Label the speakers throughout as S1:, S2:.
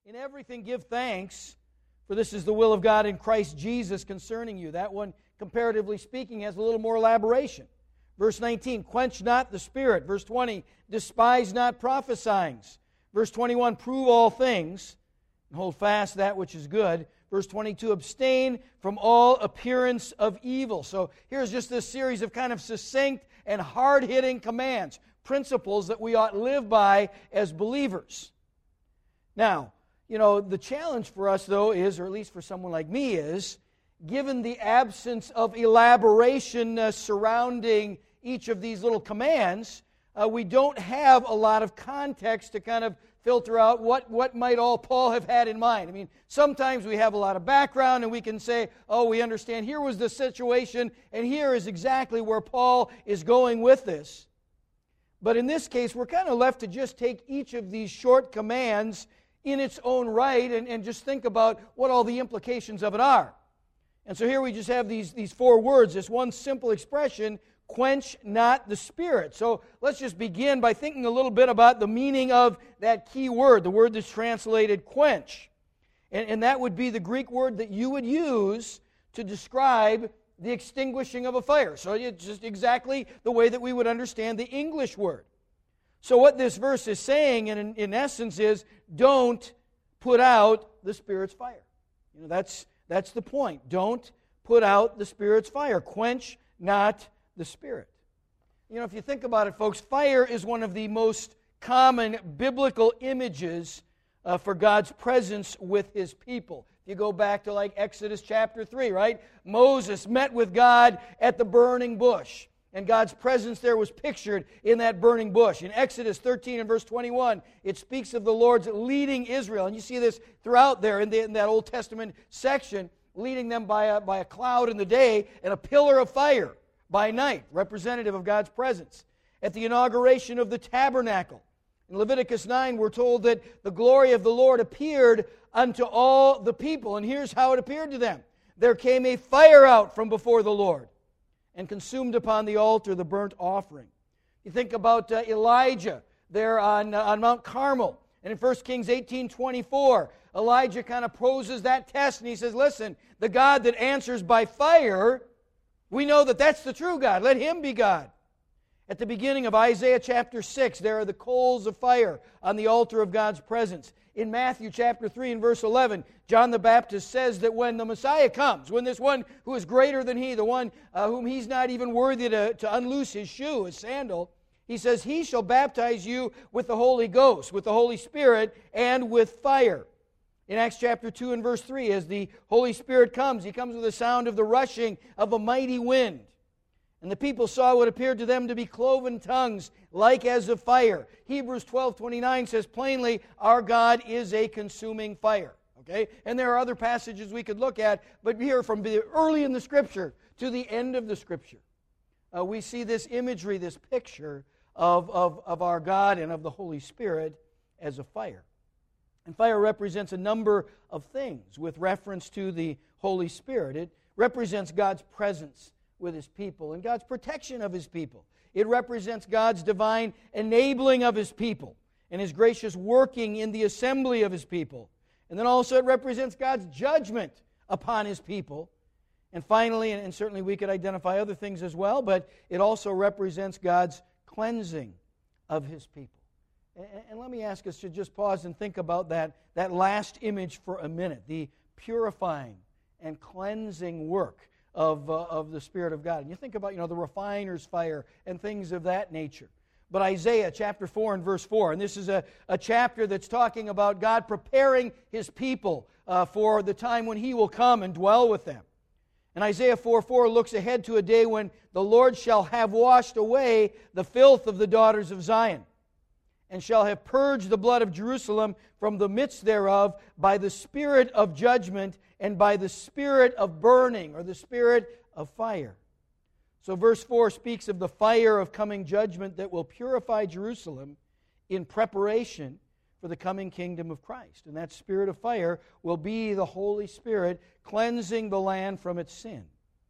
S1: In everything give thanks, for this is the will of God in Christ Jesus concerning you. That one, comparatively speaking, has a little more elaboration. Verse 19, quench not the spirit. Verse 20, despise not prophesying. Verse 21, prove all things, and hold fast that which is good. Verse 22, abstain from all appearance of evil. So here's just this series of kind of succinct and hard-hitting commands, principles that we ought to live by as believers. Now, the challenge for us, though, is, or at least for someone like me, is, given the absence of elaboration surrounding each of these little commands, we don't have a lot of context to kind of filter out what might all Paul have had in mind. I mean, sometimes we have a lot of background and we can say, oh, we understand here was the situation and here is exactly where Paul is going with this. But in this case, we're kind of left to just take each of these short commands in its own right and just think about what all the implications of it are. And so here we just have these four words, this one simple expression, quench not the Spirit. So let's just begin by thinking a little bit about the meaning of that key word, the word that's translated quench. And that would be the Greek word that you would use to describe the extinguishing of a fire. So it's just exactly the way that we would understand the English word. So what this verse is saying, in essence, is don't put out the Spirit's fire. That's the point. Don't put out the Spirit's fire. Quench not the Spirit. If you think about it, folks, fire is one of the most common biblical images for God's presence with His people. If you go back to like Exodus chapter 3, right? Moses met with God at the burning bush. And God's presence there was pictured in that burning bush. In Exodus 13 and verse 21, it speaks of the Lord's leading Israel. And you see this throughout there in that Old Testament section, leading them by a cloud in the day and a pillar of fire by night, representative of God's presence. At the inauguration of the tabernacle, in Leviticus 9, we're told that the glory of the Lord appeared unto all the people. And here's how it appeared to them. There came a fire out from before the Lord, and consumed upon the altar the burnt offering. You think about Elijah there on Mount Carmel. And in 1 Kings 18:24, Elijah kind of poses that test and he says, listen, the God that answers by fire, we know that that's the true God. Let Him be God. At the beginning of Isaiah chapter 6, there are the coals of fire on the altar of God's presence. In Matthew chapter 3 and verse 11, John the Baptist says that when the Messiah comes, when this one who is greater than He, the one whom He's not even worthy to unloose his shoe, his sandal, He says, He shall baptize you with the Holy Ghost, with the Holy Spirit, and with fire. In Acts chapter 2 and verse 3, as the Holy Spirit comes, He comes with the sound of the rushing of a mighty wind. And the people saw what appeared to them to be cloven tongues, like as of fire. Hebrews 12:29 says plainly, our God is a consuming fire. Okay? And there are other passages we could look at, but here from early in the Scripture to the end of the Scripture, we see this imagery, this picture of our God and of the Holy Spirit as a fire. And fire represents a number of things with reference to the Holy Spirit. It represents God's presence with His people and God's protection of His people. It represents God's divine enabling of His people and His gracious working in the assembly of His people. And then also it represents God's judgment upon His people. And finally, and certainly we could identify other things as well, but it also represents God's cleansing of His people. And let me ask us to just pause and think about that last image for a minute, the purifying and cleansing work of the Spirit of God. And you think about, the refiner's fire and things of that nature. But Isaiah chapter 4 and verse 4, and this is a chapter that's talking about God preparing His people for the time when He will come and dwell with them. And Isaiah 4:4 looks ahead to a day when the Lord shall have washed away the filth of the daughters of Zion, and shall have purged the blood of Jerusalem from the midst thereof by the spirit of judgment and by the spirit of burning, or the spirit of fire. So verse 4 speaks of the fire of coming judgment that will purify Jerusalem in preparation for the coming kingdom of Christ. And that spirit of fire will be the Holy Spirit cleansing the land from its sin.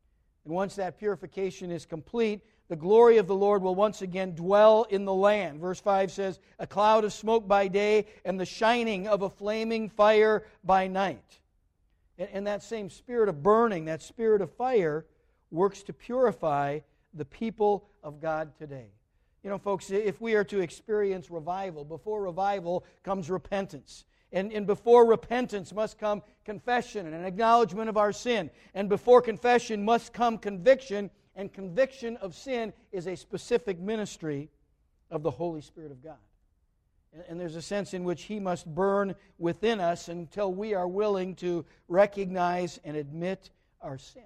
S1: And once that purification is complete, the glory of the Lord will once again dwell in the land. Verse 5 says, a cloud of smoke by day and the shining of a flaming fire by night. And that same spirit of burning, that spirit of fire, works to purify the people of God today. You know, folks, if we are to experience revival, before revival comes repentance. And before repentance must come confession and an acknowledgement of our sin. And before confession must come conviction, and conviction of sin is a specific ministry of the Holy Spirit of God. And there's a sense in which He must burn within us until we are willing to recognize and admit our sin.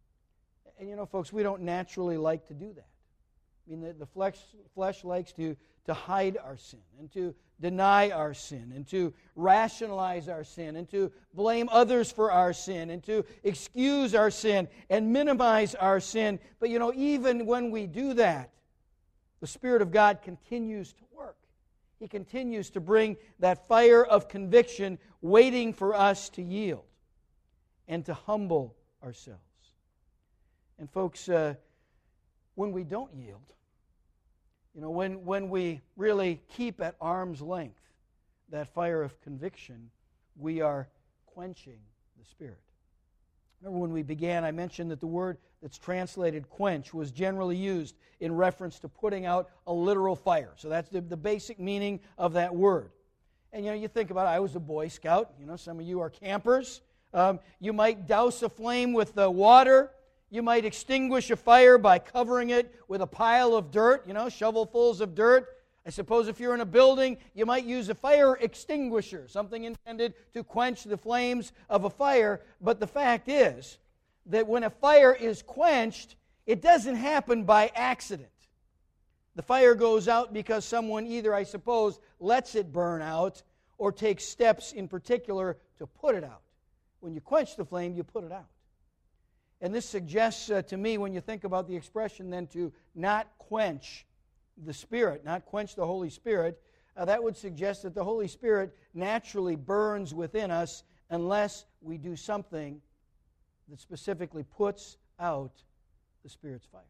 S1: And you know, folks, we don't naturally like to do that. I mean, the flesh likes to hide our sin and to deny our sin and to rationalize our sin and to blame others for our sin and to excuse our sin and minimize our sin. But you know, even when we do that, the Spirit of God continues to work. He continues to bring that fire of conviction waiting for us to yield and to humble ourselves. And folks, when we don't yield, you know, when we really keep at arm's length that fire of conviction, we are quenching the Spirit. Remember when we began, I mentioned that the word that's translated quench was generally used in reference to putting out a literal fire. So that's the basic meaning of that word. And you know, you think about it, I was a Boy Scout. You know, some of you are campers. You might douse a flame with water. You might extinguish a fire by covering it with a pile of dirt, you know, shovelfuls of dirt. I suppose if you're in a building, you might use a fire extinguisher, something intended to quench the flames of a fire. But the fact is that when a fire is quenched, it doesn't happen by accident. The fire goes out because someone either, I suppose, lets it burn out or takes steps in particular to put it out. When you quench the flame, you put it out. And this suggests to me, when you think about the expression then to not quench the Spirit, not quench the Holy Spirit, that would suggest that the Holy Spirit naturally burns within us unless we do something that specifically puts out the Spirit's fire.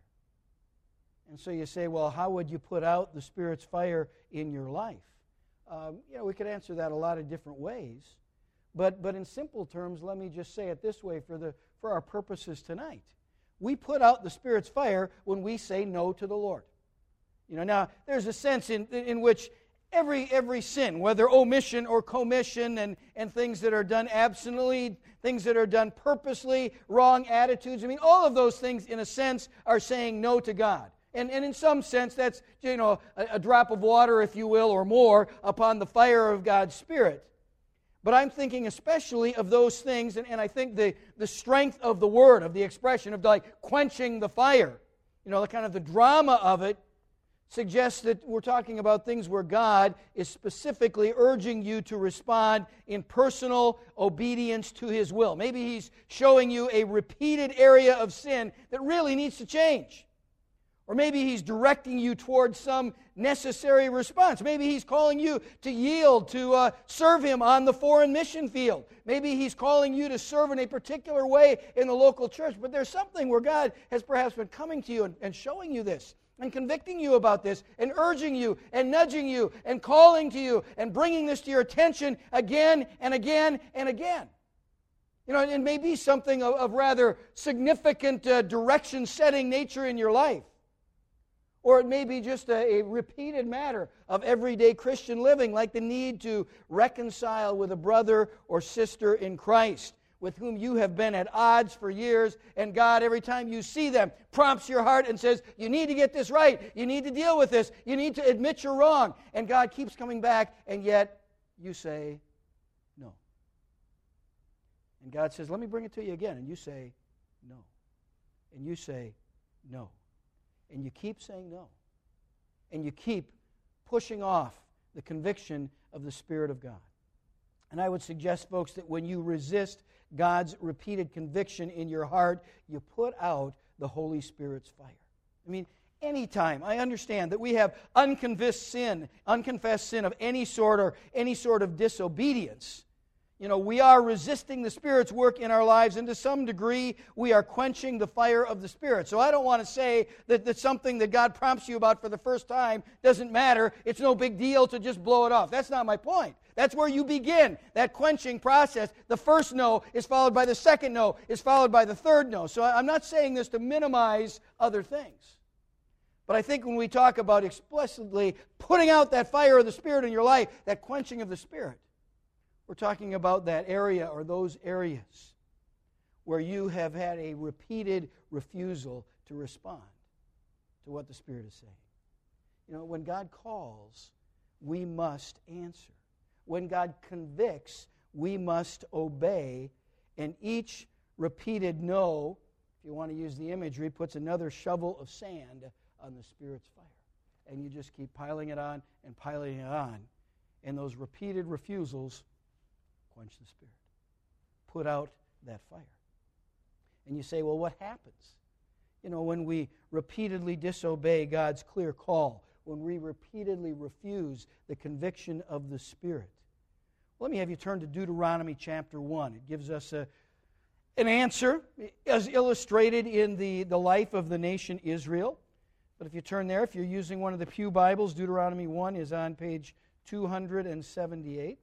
S1: And so you say, well, how would you put out the Spirit's fire in your life? You know, we could answer that a lot of different ways. But in simple terms, let me just say it this way for our purposes tonight. We put out the Spirit's fire when we say no to the Lord. You know, now, there's a sense in which every sin, whether omission or commission and things that are done absently, things that are done purposely, wrong attitudes, I mean, all of those things, in a sense, are saying no to God. And in some sense, that's, you know, a drop of water, if you will, or more, upon the fire of God's Spirit. But I'm thinking especially of those things, and I think the strength of the word, of the expression of like quenching the fire, you know, the kind of the drama of it, suggests that we're talking about things where God is specifically urging you to respond in personal obedience to His will. Maybe He's showing you a repeated area of sin that really needs to change. Or maybe He's directing you towards some necessary response. Maybe He's calling you to yield, to serve Him on the foreign mission field. Maybe He's calling you to serve in a particular way in the local church. But there's something where God has perhaps been coming to you and showing you this, and convicting you about this, and urging you, and nudging you, and calling to you, and bringing this to your attention again and again and again. You know, it may be something of rather significant direction-setting nature in your life. Or it may be just a repeated matter of everyday Christian living, like the need to reconcile with a brother or sister in Christ with whom you have been at odds for years, and God, every time you see them, prompts your heart and says, you need to get this right, you need to deal with this, you need to admit you're wrong. And God keeps coming back, and yet you say no. And God says, let me bring it to you again. And you say no. And you say no. And you keep saying no. And you keep pushing off the conviction of the Spirit of God. And I would suggest, folks, that when you resist God's repeated conviction in your heart, you put out the Holy Spirit's fire. I mean, anytime, I understand that we have unconfessed sin of any sort or any sort of disobedience. we are resisting the Spirit's work in our lives, and to some degree, we are quenching the fire of the Spirit. So I don't want to say that something that God prompts you about for the first time doesn't matter. It's no big deal to just blow it off. That's not my point. That's where you begin, that quenching process. The first no is followed by the second no, is followed by the third no. So I'm not saying this to minimize other things. But I think when we talk about explicitly putting out that fire of the Spirit in your life, that quenching of the Spirit, we're talking about that area or those areas where you have had a repeated refusal to respond to what the Spirit is saying. When God calls, we must answer. When God convicts, we must obey. And each repeated no, if you want to use the imagery, puts another shovel of sand on the Spirit's fire. And you just keep piling it on and piling it on. And those repeated refusals quench the Spirit. Put out that fire. And you say, well, what happens? When we repeatedly disobey God's clear call, when we repeatedly refuse the conviction of the Spirit. Let me have you turn to Deuteronomy chapter 1. It gives us an answer as illustrated in the life of the nation Israel. But if you turn there, if you're using one of the Pew Bibles, Deuteronomy 1 is on page 278.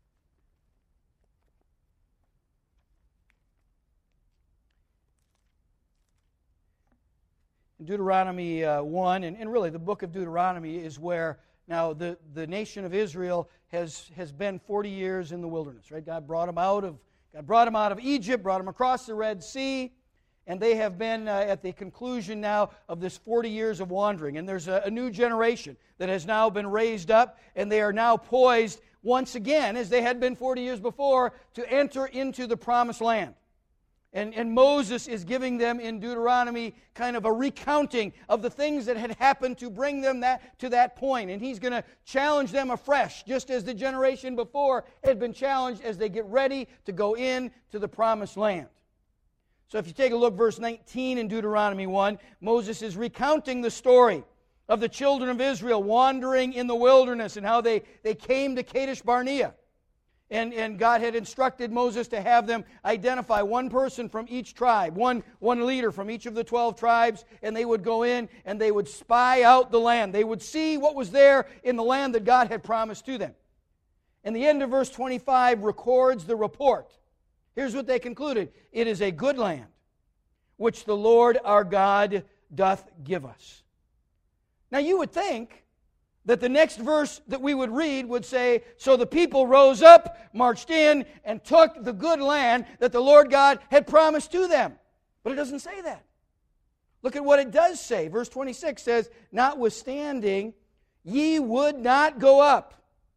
S1: Deuteronomy 1, and really the book of Deuteronomy is where now the nation of Israel has been 40 years in the wilderness, right? God brought them out of Egypt, brought them across the Red Sea, and they have been at the conclusion now of this 40 years of wandering. And there's a new generation that has now been raised up, and they are now poised once again, as they had been 40 years before, to enter into the promised land. And Moses is giving them in Deuteronomy kind of a recounting of the things that had happened to bring them to that point. And he's going to challenge them afresh, just as the generation before had been challenged as they get ready to go in to the promised land. So if you take a look, verse 19 in Deuteronomy 1, Moses is recounting the story of the children of Israel wandering in the wilderness and how they came to Kadesh Barnea. And God had instructed Moses to have them identify one person from each tribe, one leader from each of the 12 tribes, and they would go in and they would spy out the land. They would see what was there in the land that God had promised to them. And the end of verse 25 records the report. Here's what they concluded. It is a good land, which the Lord our God doth give us. Now you would think that the next verse that we would read would say, so the people rose up, marched in, and took the good land that the Lord God had promised to them. But it doesn't say that. Look at what it does say. Verse 26 says, notwithstanding, ye would not go up,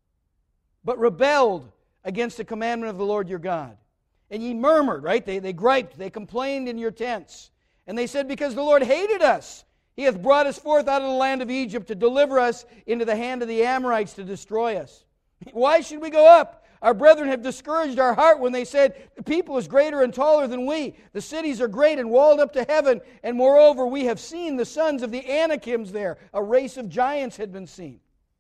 S1: but rebelled against the commandment of the Lord your God. And ye murmured, right? They griped, they complained in your tents. And they said, because the Lord hated us, He hath brought us forth out of the land of Egypt to deliver us into the hand of the Amorites to destroy us. Why should we go up? Our brethren have discouraged our heart when they said, the people is greater and taller than we. The cities are great and walled up to heaven. And moreover, we have seen the sons of the Anakims there. A race of giants had been seen.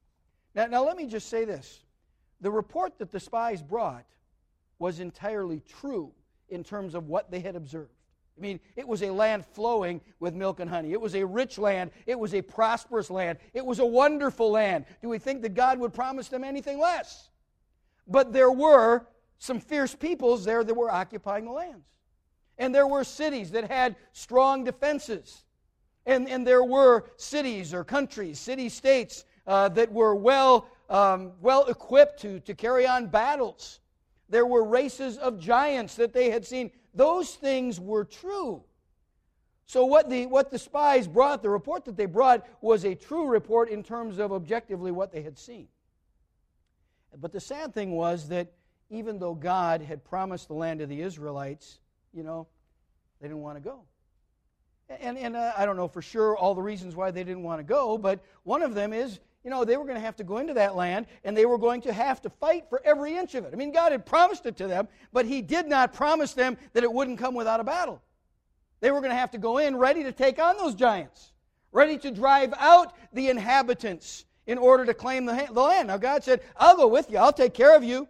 S1: Now let me just say this. The report that the spies brought was entirely true in terms of what they had observed. I mean, it was a land flowing with milk and honey. It was a rich land. It was a prosperous land. It was a wonderful land. Do we think that God would promise them anything less? But there were some fierce peoples there that were occupying the lands. And there were cities that had strong defenses. And there were cities or countries, city-states that were well equipped to carry on battles. There were races of giants that they had seen. Those things were true. So what the spies brought, the report that they brought, was a true report in terms of objectively what they had seen. But the sad thing was that even though God had promised the land to the Israelites, they didn't want to go. And I don't know for sure all the reasons why they didn't want to go, but one of them is, they were going to have to go into that land, and they were going to have to fight for every inch of it. I mean, God had promised it to them, but He did not promise them that it wouldn't come without a battle. They were going to have to go in ready to take on those giants, ready to drive out the inhabitants in order to claim the land. Now, God said, I'll go with you. I'll take care of you.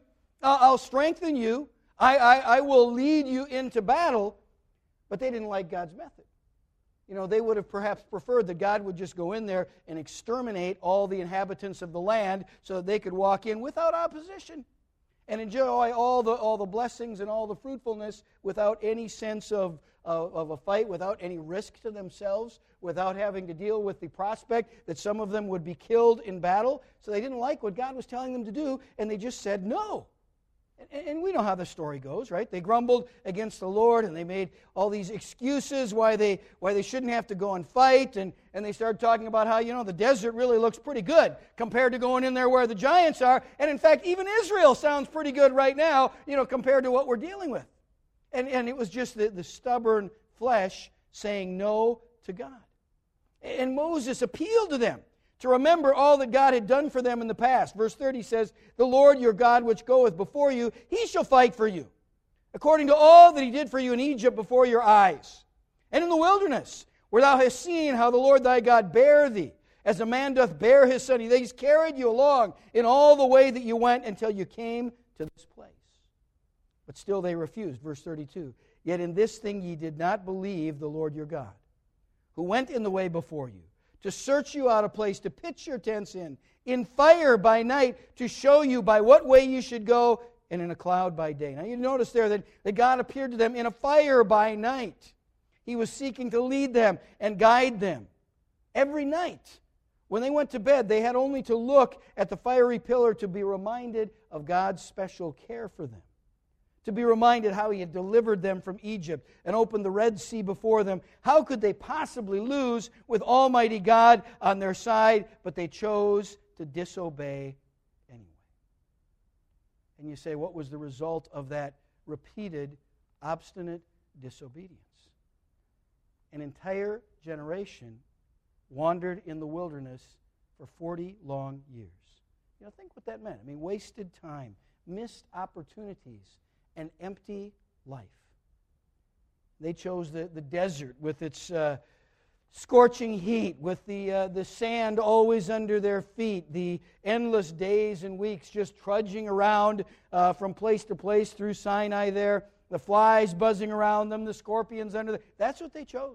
S1: I'll strengthen you. I will lead you into battle. But they didn't like God's method. They would have perhaps preferred that God would just go in there and exterminate all the inhabitants of the land so that they could walk in without opposition and enjoy all the blessings and all the fruitfulness without any sense of a fight, without any risk to themselves, without having to deal with the prospect that some of them would be killed in battle. So they didn't like what God was telling them to do, and they just said no. And we know how the story goes, right? They grumbled against the Lord, and they made all these excuses why they shouldn't have to go and fight, and they started talking about how, the desert really looks pretty good compared to going in there where the giants are. And in fact, even Israel sounds pretty good right now, compared to what we're dealing with. And it was just the stubborn flesh saying no to God. And Moses appealed to them to remember all that God had done for them in the past. Verse 30 says, "The Lord your God which goeth before you, he shall fight for you, according to all that he did for you in Egypt before your eyes, and in the wilderness, where thou hast seen how the Lord thy God bare thee, as a man doth bear his son. He's carried you along in all the way that you went until you came to this place." But still they refused. Verse 32, "Yet in this thing ye did not believe the Lord your God, who went in the way before you, to search you out a place to pitch your tents in fire by night, to show you by what way you should go, and in a cloud by day." Now you notice there that God appeared to them in a fire by night. He was seeking to lead them and guide them. Every night, when they went to bed, they had only to look at the fiery pillar to be reminded of God's special care for them, to be reminded how he had delivered them from Egypt and opened the Red Sea before them. How could they possibly lose with Almighty God on their side? But they chose to disobey anyway. And you say, what was the result of that repeated, obstinate disobedience? An entire generation wandered in the wilderness for 40 long years. Think what that meant. Wasted time, missed opportunities, an empty life. They chose the desert with its scorching heat, with the sand always under their feet, the endless days and weeks just trudging around from place to place through Sinai there, the flies buzzing around them, the scorpions under them. That's what they chose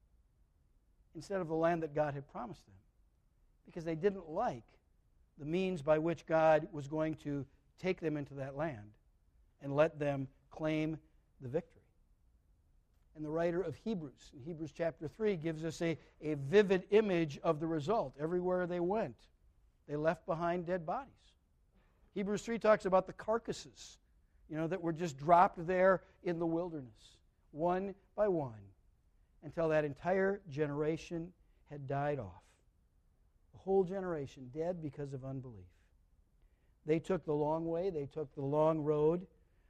S1: instead of the land that God had promised them, because they didn't like the means by which God was going to take them into that land and let them claim the victory. And the writer of Hebrews, in Hebrews chapter 3, gives us a vivid image of the result. Everywhere they went, they left behind dead bodies. Hebrews 3 talks about the carcasses, that were just dropped there in the wilderness, one by one, until that entire generation had died off. The whole generation dead because of unbelief. They took the long way. They took the long road.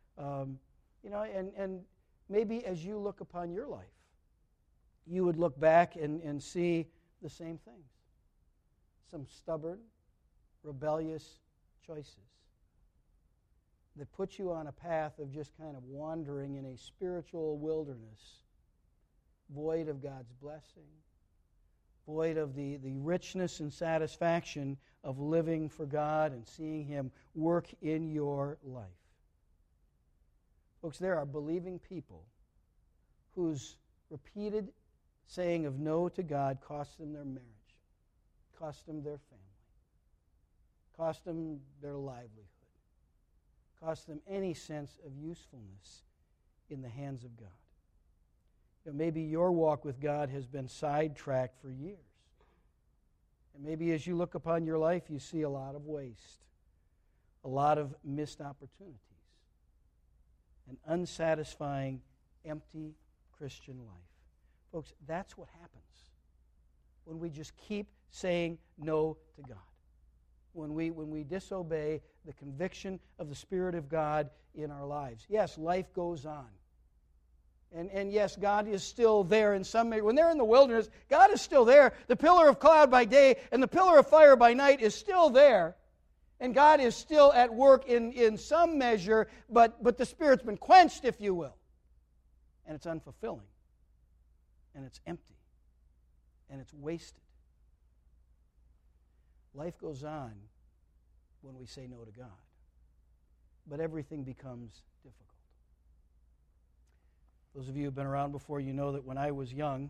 S1: And maybe as you look upon your life, you would look back and see the same things. Some stubborn, rebellious choices that put you on a path of just kind of wandering in a spiritual wilderness, void of God's blessing, void of the richness and satisfaction of living for God and seeing Him work in your life. Folks, there are believing people whose repeated saying of no to God cost them their marriage, cost them their family, cost them their livelihood, cost them any sense of usefulness in the hands of God. Maybe your walk with God has been sidetracked for years. And maybe as you look upon your life, you see a lot of waste, a lot of missed opportunities, an unsatisfying, empty Christian life. Folks, that's what happens when we just keep saying no to God. When we disobey the conviction of the Spirit of God in our lives. Yes, life goes on. And yes, God is still there in some measure. When they're in the wilderness, God is still there. The pillar of cloud by day and the pillar of fire by night is still there. And God is still at work in some measure, but the Spirit's been quenched, if you will. And it's unfulfilling. And it's empty. And it's wasted. Life goes on when we say no to God. but everything becomes difficult. Those of you who have been around before, you know that when I was young,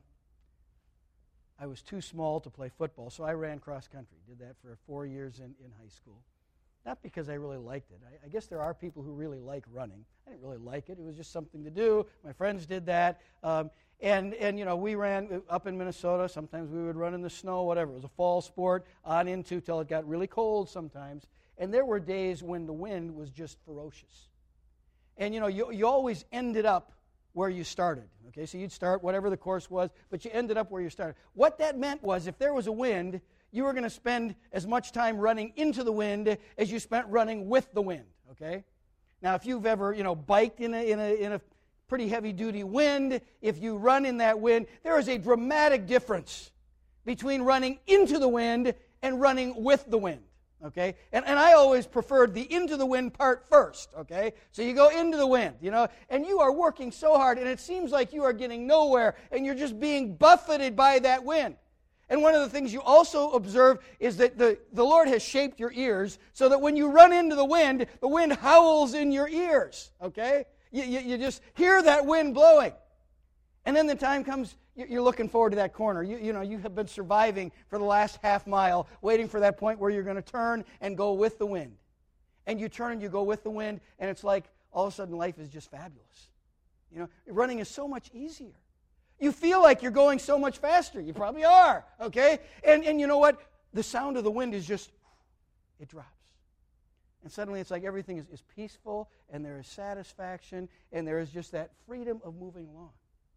S1: I was too small to play football, so I ran cross country. Did that for 4 years in high school. Not because I really liked it. I guess there are people who really like running. I didn't really like it. It was just something to do. My friends did that. And we ran up in Minnesota. Sometimes we would run in the snow, whatever. It was a fall sport on into till it got really cold sometimes. And there were days when the wind was just ferocious. And, you always ended up where you started. Okay, so you'd start whatever the course was, but you ended up where you started. What that meant was if there was a wind, you were going to spend as much time running into the wind as you spent running with the wind. Okay? Now, if you've ever, biked in a pretty heavy-duty wind, if you run in that wind, there is a dramatic difference between running into the wind and running with the wind. Okay? And I always preferred the into the wind part first. Okay? So you go into the wind, and you are working so hard, and it seems like you are getting nowhere, and you're just being buffeted by that wind. And one of the things you also observe is that the Lord has shaped your ears so that when you run into the wind howls in your ears. Okay? You just hear that wind blowing. And then the time comes, you're looking forward to that corner. You have been surviving for the last half mile, waiting for that point where you're going to turn and go with the wind. And you turn and you go with the wind, and it's like all of a sudden life is just fabulous. Running is so much easier. You feel like you're going so much faster. You probably are, okay? And you know what? The sound of the wind is just, it drops. And suddenly it's like everything is peaceful, and there is satisfaction, and there is just that freedom of moving along.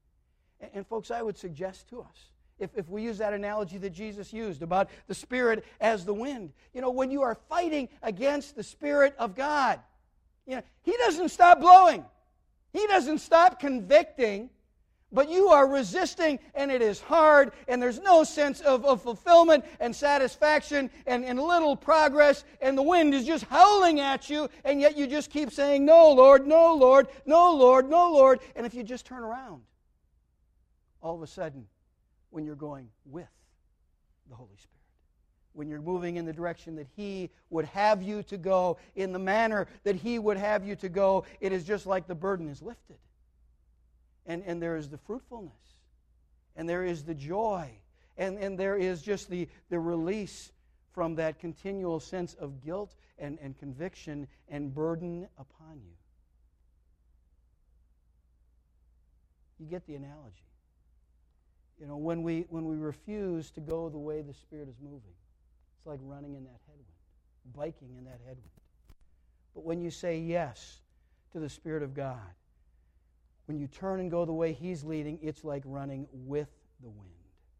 S1: And folks, I would suggest to us, if we use that analogy that Jesus used about the Spirit as the wind, when you are fighting against the Spirit of God, He doesn't stop blowing. He doesn't stop convicting, but you are resisting, and it is hard, and there's no sense of fulfillment and satisfaction and little progress, and the wind is just howling at you, and yet you just keep saying, no, Lord, no, Lord, no, Lord, no, Lord. And if you just turn around, all of a sudden, when you're going with the Holy Spirit, when you're moving in the direction that He would have you to go, in the manner that He would have you to go, it is just like the burden is lifted. And there is the fruitfulness, and there is the joy, and there is just the release from that continual sense of guilt and conviction and burden upon you. You get the analogy. When we refuse to go the way the Spirit is moving, it's like running in that headwind, biking in that headwind. But when you say yes to the Spirit of God, when you turn and go the way He's leading, it's like running with the wind.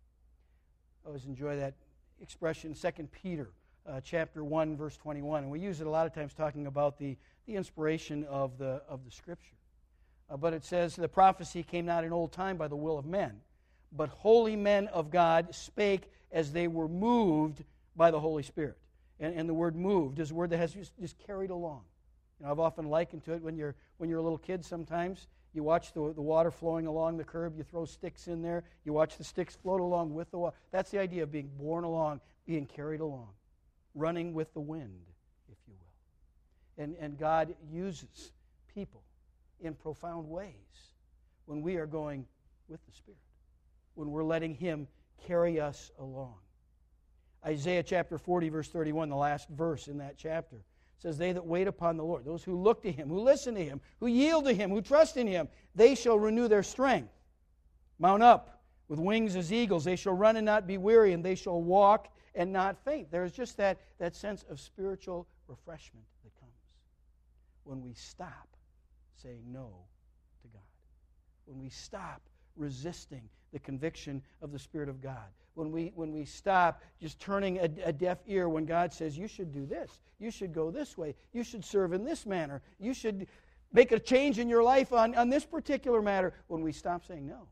S1: I always enjoy that expression, 2 Peter chapter 1, verse 21. And we use it a lot of times talking about the inspiration of the Scripture. But it says, the prophecy came not in old time by the will of men, but holy men of God spake as they were moved by the Holy Spirit. And the word moved is a word that has just carried along. I've often likened to it when you're a little kid sometimes. You watch the water flowing along the curb. You throw sticks in there. You watch the sticks float along with the water. That's the idea of being borne along, being carried along, running with the wind, if you will. And God uses people in profound ways when we are going with the Spirit, when we're letting Him carry us along. Isaiah chapter 40, verse 31, the last verse in that chapter, says, they that wait upon the Lord, those who look to Him, who listen to Him, who yield to Him, who trust in Him, they shall renew their strength. Mount up with wings as eagles. They shall run and not be weary, and they shall walk and not faint. There's just that sense of spiritual refreshment that comes when we stop saying no to God, when we stop resisting the conviction of the Spirit of God, when we stop just turning a deaf ear when God says, you should do this, you should go this way, you should serve in this manner, you should make a change in your life on this particular matter, when we stop saying no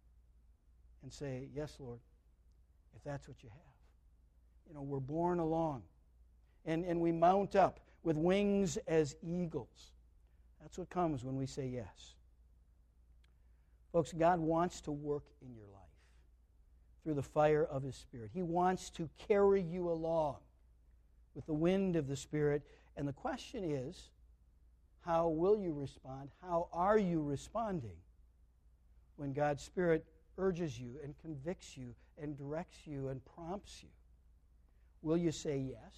S1: and say, yes, Lord, if that's what you have. We're borne along, and we mount up with wings as eagles. That's what comes when we say yes. Folks, God wants to work in your life through the fire of His Spirit. He wants to carry you along with the wind of the Spirit. And the question is, how will you respond? How are you responding when God's Spirit urges you and convicts you and directs you and prompts you? Will you say yes,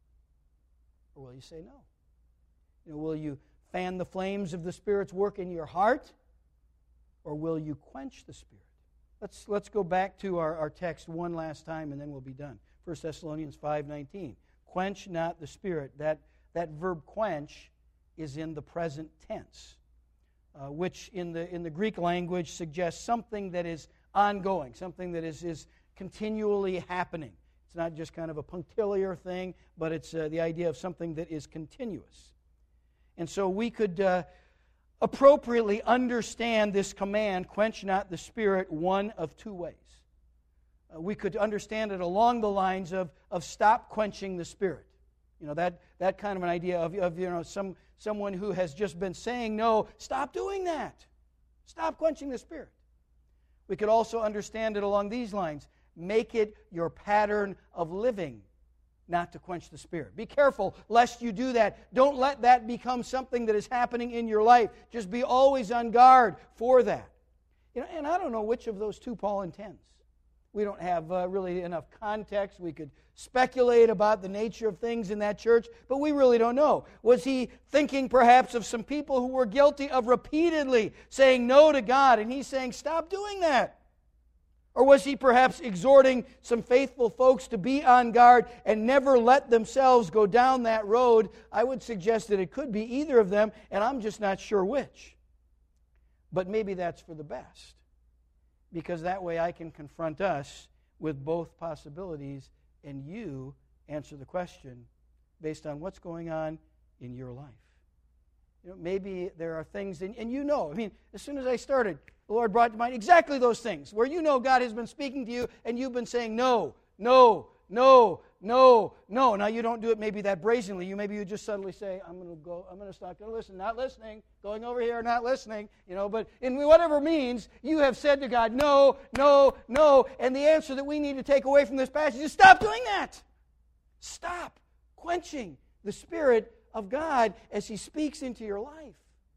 S1: or will you say no? Will you fan the flames of the Spirit's work in your heart, or will you quench the Spirit? Let's go back to our text one last time, and then we'll be done. 1 Thessalonians 5:19. Quench not the Spirit. That verb quench is in the present tense, which in the Greek language suggests something that is ongoing, something that is continually happening. It's not just kind of a punctiliar thing, but it's the idea of something that is continuous. And so we could appropriately understand this command, quench not the Spirit, one of two ways. We could understand it along the lines of stop quenching the Spirit. That kind of an idea of someone who has just been saying no, stop doing that. Stop quenching the Spirit. We could also understand it along these lines. Make it your pattern of living not to quench the Spirit. Be careful lest you do that. Don't let that become something that is happening in your life. Just be always on guard for that. And I don't know which of those two Paul intends. We don't have really enough context. We could speculate about the nature of things in that church, but we really don't know. Was he thinking perhaps of some people who were guilty of repeatedly saying no to God, and he's saying, stop doing that? Or was he perhaps exhorting some faithful folks to be on guard and never let themselves go down that road? I would suggest that it could be either of them, and I'm just not sure which. But maybe that's for the best, because that way I can confront us with both possibilities, and you answer the question based on what's going on in your life. Maybe there are things, and as soon as I started, the Lord brought to mind exactly those things where God has been speaking to you and you've been saying no, no, no, no, no. Now you don't do it maybe that brazenly. Maybe you just suddenly say, I'm going to stop, going to listen, not listening, going over here, not listening, but in whatever means, you have said to God, no, no, no. And the answer that we need to take away from this passage is stop doing that. Stop quenching the Spirit of God as He speaks into your life.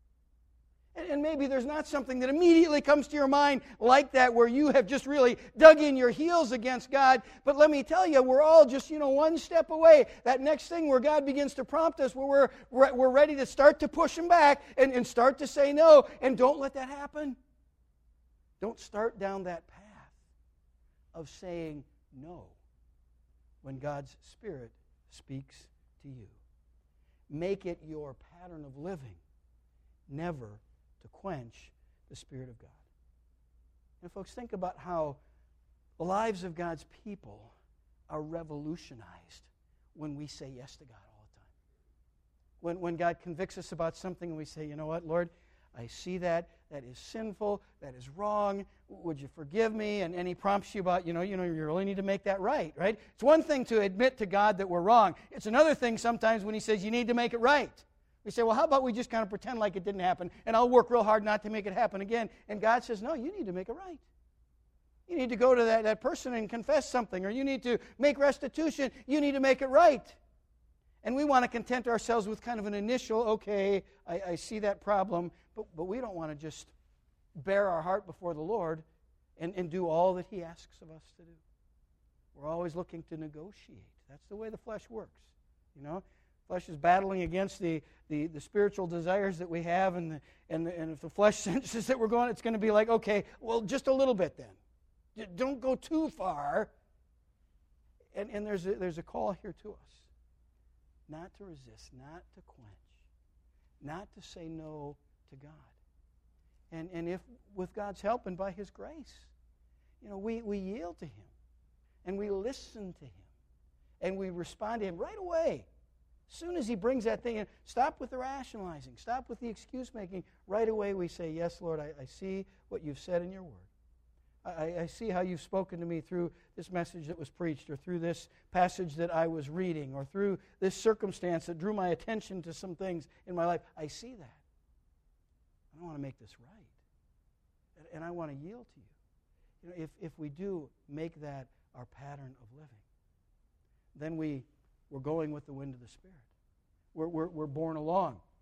S1: And maybe there's not something that immediately comes to your mind like that where you have just really dug in your heels against God. But let me tell you, we're all just, one step away. That next thing where God begins to prompt us, where we're ready to start to push Him back and start to say no. And don't let that happen. Don't start down that path of saying no when God's Spirit speaks to you. Make it your pattern of living, never to quench the Spirit of God. And folks, think about how the lives of God's people are revolutionized when we say yes to God all the time. When God convicts us about something and we say, you know what, Lord, I see that is sinful, that is wrong, would you forgive me? And He prompts you about, you really need to make that right? It's one thing to admit to God that we're wrong. It's another thing sometimes when He says you need to make it right. We say, well, how about we just kind of pretend like it didn't happen, and I'll work real hard not to make it happen again. And God says, no, you need to make it right. You need to go to that person and confess something, or you need to make restitution. You need to make it right. And we want to content ourselves with kind of an initial, okay, I see that problem, but we don't want to just bare our heart before the Lord and do all that He asks of us to do. We're always looking to negotiate. That's the way the flesh works, Flesh is battling against the spiritual desires that we have, and if the flesh senses that we're going, it's going to be like, okay, well, just a little bit then. Don't go too far. And there's a call here to us, not to resist, not to quench, not to say no to God. And if with God's help and by His grace, we yield to Him, and we listen to Him, and we respond to Him right away. As soon as He brings that thing in, stop with the rationalizing, stop with the excuse-making. Right away we say, yes, Lord, I see what You've said in Your Word. I see how You've spoken to me through this message that was preached, or through this passage that I was reading, or through this circumstance that drew my attention to some things in my life. I see that. I want to make this right. And I want to yield to You. If we do make that our pattern of living, then we're going with the wind of the Spirit. We're borne along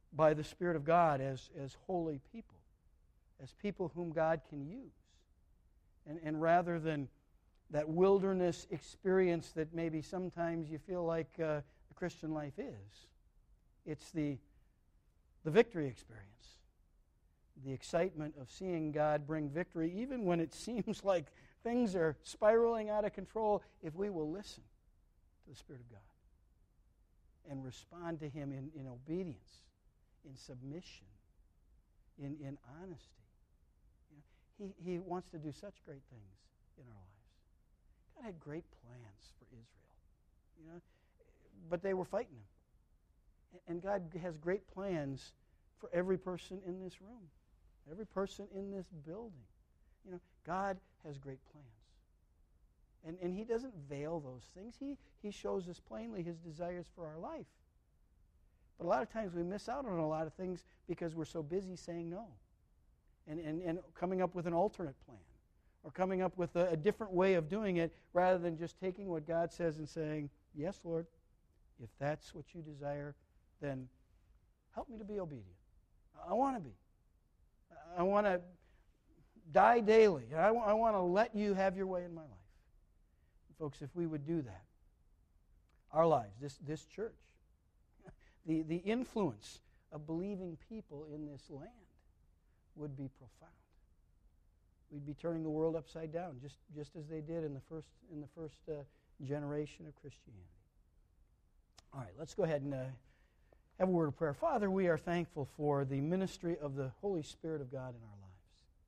S1: by the Spirit of God as holy people, as people whom God can use. And rather than that wilderness experience that maybe sometimes you feel like the Christian life is, it's the victory experience. The excitement of seeing God bring victory, even when it seems like things are spiraling out of control, if we will listen to the Spirit of God and respond to Him in obedience, in submission, in honesty. You know, He wants to do such great things in our lives. God had great plans for Israel, but they were fighting Him. And God has great plans for every person in this room. Every person in this building. God has great plans. And He doesn't veil those things. He shows us plainly His desires for our life. But a lot of times we miss out on a lot of things because we're so busy saying no. And coming up with an alternate plan. Or coming up with a different way of doing it rather than just taking what God says and saying, yes, Lord, if that's what you desire, then help me to be obedient. I want to be. I want to die daily. I want to let you have your way in my life. And folks, if we would do that, our lives, this church, the influence of believing people in this land would be profound. We'd be turning the world upside down, just as they did in the first generation of Christianity. All right, let's go ahead and have a word of prayer. Father, we are thankful for the ministry of the Holy Spirit of God in our lives.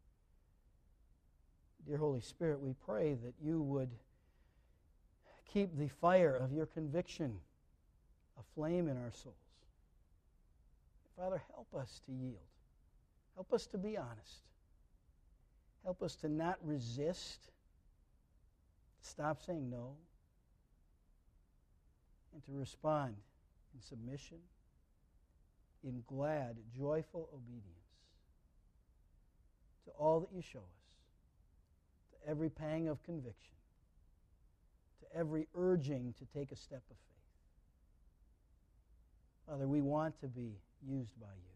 S1: Dear Holy Spirit, we pray that you would keep the fire of your conviction aflame in our souls. Father, help us to yield. Help us to be honest. Help us to not resist, stop saying no, and to respond in submission, in glad, joyful obedience to all that you show us, to every pang of conviction, to every urging to take a step of faith. Father, we want to be used by you.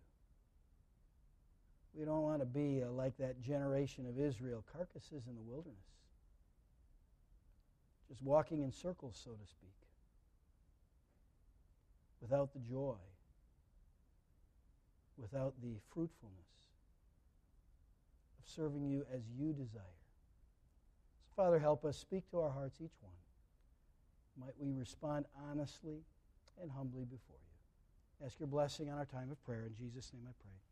S1: We don't want to be like that generation of Israel, carcasses in the wilderness, just walking in circles, so to speak, without the joy, without the fruitfulness of serving you as you desire. So, Father, help us. Speak to our hearts, each one. Might we respond honestly and humbly before you. Ask your blessing on our time of prayer. In Jesus' name I pray.